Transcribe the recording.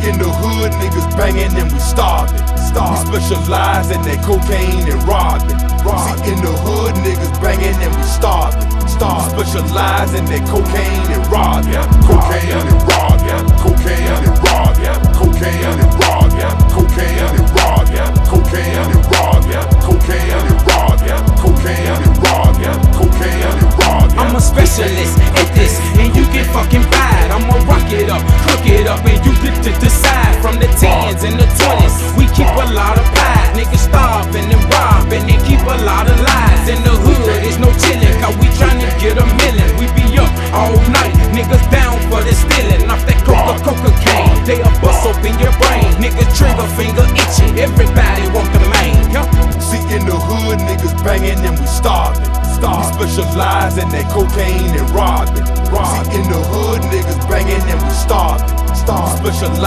in the hood, niggas banging and we starving. We specialize in that cocaine and robbing. See, in the hood, niggas banging and we starving. We specialize in that cocaine and robbing. Cocaine and robbing. Cocaine and robbing. Cocaine and robbing. Cocaine and robbing. Cocaine and robbing. Cocaine and robbing. Cocaine and robbing. Cocaine and robbing. I'm a specialist at this, and you get fucking fired. I'ma rock it up, cook it up, and you get to decide. From the 10s and the 20s, we keep a lot of pride. Niggas starving and robbing, and keep a lot of lies. In the hood, there's no chillin', cause we tryna get a million. We be up all night, niggas down for the stealing. Off that cocaine, they'll bust open your brain. Niggas trigger finger itching, everybody want the main. See, in the hood, niggas banging and we starving. We specialize in that cocaine and robbing. See, in the hood, niggas banging and we starving. We specialize